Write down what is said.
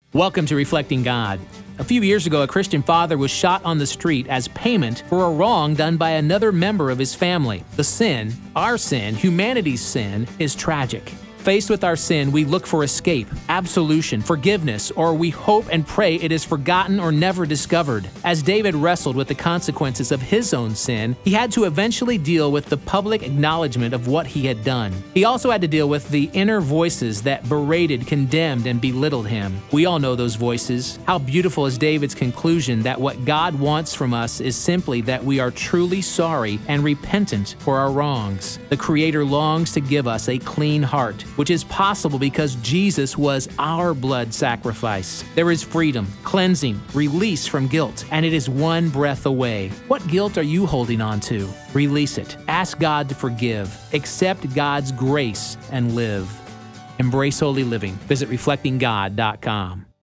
Welcome to Reflecting God. A few years ago, a Christian father was shot on the street as payment for a wrong done by another member of his family. The sin, our sin, humanity's sin, is tragic. Faced with our sin, we look for escape, absolution, forgiveness, or we hope and pray it is forgotten or never discovered. As David wrestled with the consequences of his own sin, he had to eventually deal with the public acknowledgement of what he had done. He also had to deal with the inner voices that berated, condemned, and belittled him. We all know those voices. How beautiful is David's conclusion that what God wants from us is simply that we are truly sorry and repentant for our wrongs. The Creator longs to give us a clean heart, which is possible because Jesus was our blood sacrifice. There is freedom, cleansing, release from guilt, and it is one breath away. What guilt are you holding on to? Release it. Ask God to forgive. Accept God's grace and live. Embrace holy living. Visit reflectinggod.com.